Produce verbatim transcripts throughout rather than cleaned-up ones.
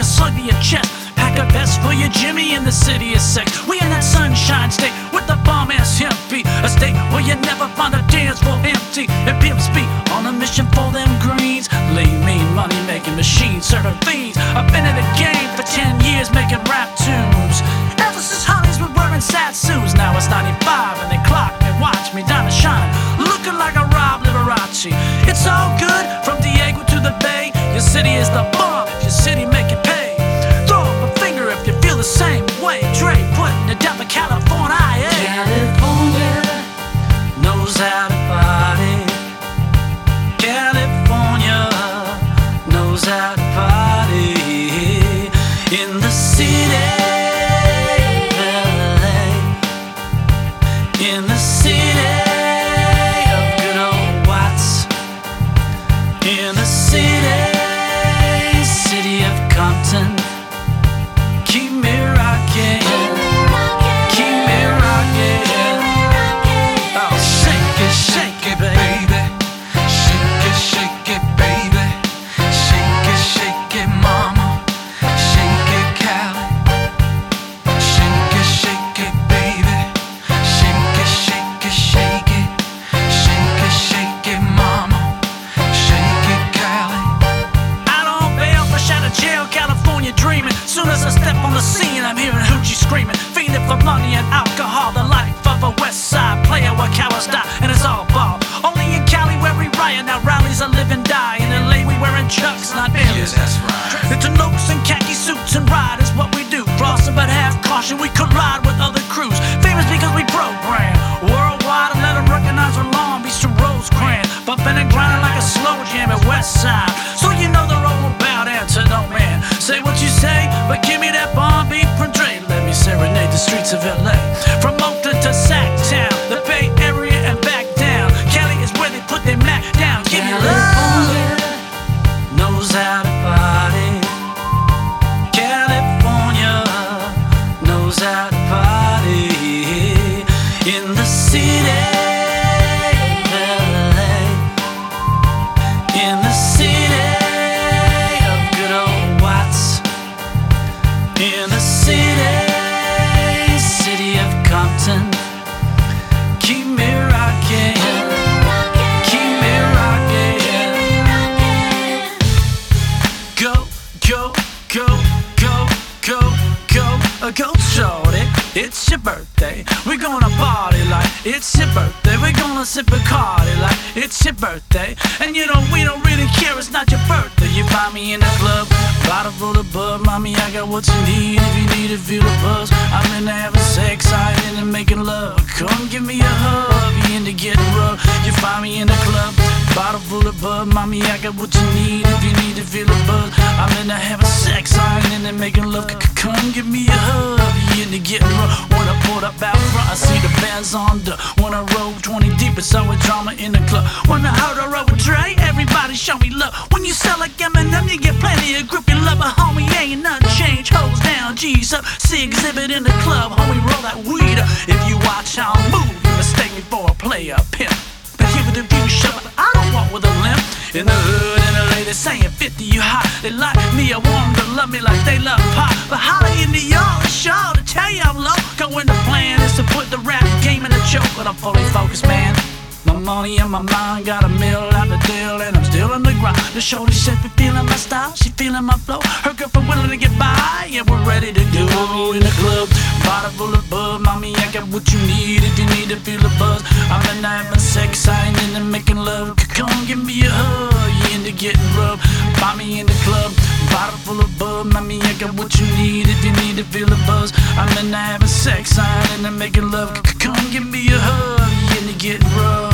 a slug to your chest. Pack a vest for your Jimmy in the city of sex. We in that sunshine state with the bomb ass hemp beat. A state where you never find a dance floor empty. And pimps be on a mission for them greens. Lean, mean, money making machines, serving fiends. I've been in the game for ten years making rap tunes. Ever since Hollies were wearing sad suits. Now it's ninety-five and they clock and watch me diamond shine, looking like a Rob Liberace. It's all good from Diego to the Bay. Your city is the bomb, your city make it pay. Throw up a finger if you feel the same way. Dre putting it down for California. Yeah. California knows how to party. California knows how to party. In the city of L A, in the city of good old Watts, in the city, city of Compton. Keep me rocking, keep me rocking. Oh, shake it, shake it, baby. Shake it, shake it, baby. Shake it, shake it, mama. Shake it, Cali. Shake it, shake it, baby. Shake it, shake it, shake it. Shake it, shake it, mama. Shake it, Cali. Out on bail, fresh out of jail, California dreaming. Soon as I step on the scene, I'm hearing hoochie screaming. Fiending for money and alcohol, the life of a west side player where cowards die, and it's all ball. Only in Cali where we riot, now rallies are live and die. In L A we wearing chucks, not Bentley. Yes, that's right. It's Notes and khaki suits and ride is what we do. Crossing but have caution, we collide with other crews. Famous because we program worldwide and let them recognize our Long Beach to Rosecrans. Bumping and grinding like a slow jam at West Side. So you know they're all about it to no man. Say what you say, but give me that bomb beat from Dre. Let me serenade the streets of L A. From Oakland to Sacktown, the Bay Area and back down. Cali is where they put their Mac down. Give me love. Knows how to party. California knows how to party. In the city of L A, in the city of good old Watts, in the city, city of Compton. Keep me rocking, keep me rocking. Go, go, go, go, go, go, uh, go, shorty. It's your birthday. We're gonna party like it's your birthday. We're gonna sip Bacardi like it's your birthday. And you know we don't really care, it's not your birthday. You find me in the club, bottle full of bud. Mommy, I got what you need if you need to feel the buzz. I'm into having sex, I ain't into making love. Come give me a hug, you into getting rough. You find me in the club, bottle full of bud. Mommy, I got what you need if you need to feel the buzz. I'm into having sex, I ain't into making love. Come give me a hug, you into getting rough. When I pulled up out front, I see the bands on the. When I roll twenty deep, it's always drama in the club. When I heard I roll with Dre, everybody show me love. When you sell like Eminem, you get plenty of groupie love. But homie, ain't nothing changed. Hoes down, G's up. See exhibit in the club, homie, roll that weed up. If you watch how I move, you mistake me for a player, pimp. But here with the view shut up, I don't walk with a limp. In the hood, and the ladies saying fifty, you hot. They like me, I want them to love me like they love pop. But holla into y'all, it's y'all to tell you I'm low. Going the plan is to put the rap game in a choke. But I'm fully focused, man. My money and my mind got a mill out the deal, and I'm still on the grind. The shorty said she feeling my style, she feeling my flow. Her girlfriend willing to get by, and we're ready to go in the club. Bottle full of bud, mommy, I got what you need if you need to feel the buzz. I'm into having sex, I ain't into making love. Come give me a hug, you into getting rough. Buy me in the club, bottle full of bud, mommy, I got what you need if you need to feel the buzz. I'm into having sex, I ain't into making love. Come give me a hug, you into getting rough.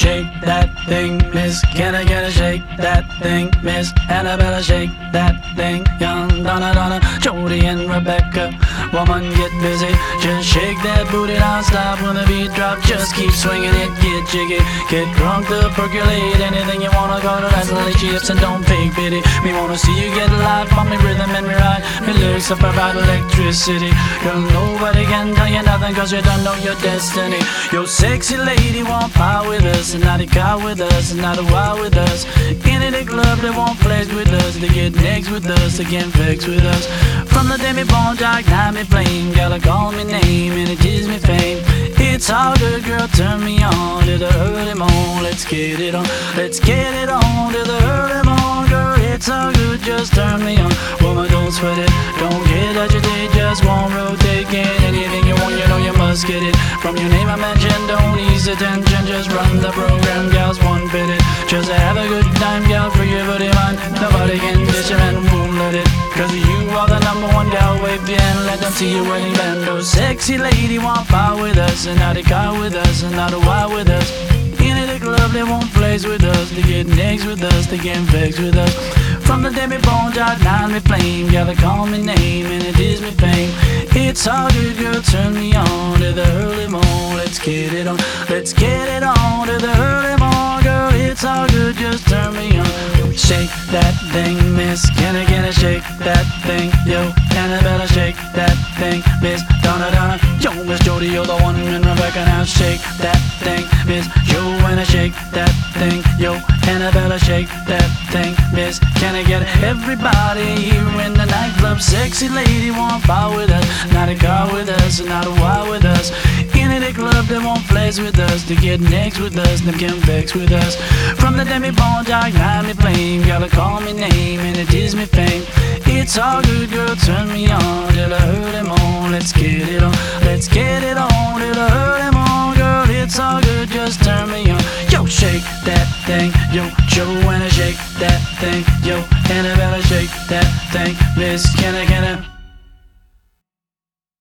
shake that thing, Miss. Can I get a shake that thing, Miss? Annabella, shake that thing. Young Donna, Donna, Jody and Rebecca, woman, get busy. Just shake that booty non-stop when the beat drop. Just keep swinging it, get jiggy, get drunk to percolate. Anything you wanna go to, that's the chips and don't take pity. Me wanna see you get live, on me rhythm and me ride. Me lyrics up about electricity. Girl, nobody can tell you nothing, cause you don't know your destiny. Yo, sexy lady want power with us, and not a car with us, and not a wild with us. Into the club, they want flex with us, they get next with us, they get vexed with us. From the day me born, dark night me flame, gotta call me name, and it is me fame. It's all good, girl, turn me on to the early morn. Let's get it on, let's get it on to the early morn, girl. It's all good, just turn me on. Woman, don't sweat it, don't get agitated, just won't rotate. Get anything you want, you know you must get it. From your name I mentioned, don't ease attention, just run the program, gals one fit it. Just have a good time, gal, for your body mind. Nobody can dish you and won't let it, cause you are the number one gal, wave your hand, let them see your wedding band. Oh, sexy lady want power with us, and not a car with us, and not a wild with us. Into the club, they won't flex with us, they get next with us, they get vexed with us. From the day me born, dark night me flame, gotta call me name, and it is me fame. It's all good, girl, turn me on to the early morn. Let's get it on, let's get it on to the early morn, girl. It's all good, just turn me on. Shake that thing, miss. Can I get a shake that thing? Yo, Annabella, shake that thing, miss. Donna, Donna, yo, Miss Jody, you're the one, and Rebecca, now shake that thing, miss. Yo, when I shake that thing, yo, Annabella, shake that thing, miss. Can I get everybody here in the nightclub? Sexy lady want power with us, not a car with us, and not a wild with us. In the club, they won't flex with us, they get next with us, they can vex with us. From the day me born, dark night me flame, gotta call me name, and it is me fame. It's all good, girl, turn me on till the early morn. Let's get it on, let's get it on till the early morn, girl. It's all good, just turn me on. Yo, shake that thing, yo, Joanna, shake that thing, yo, Annabella, shake that thing, miss. Can I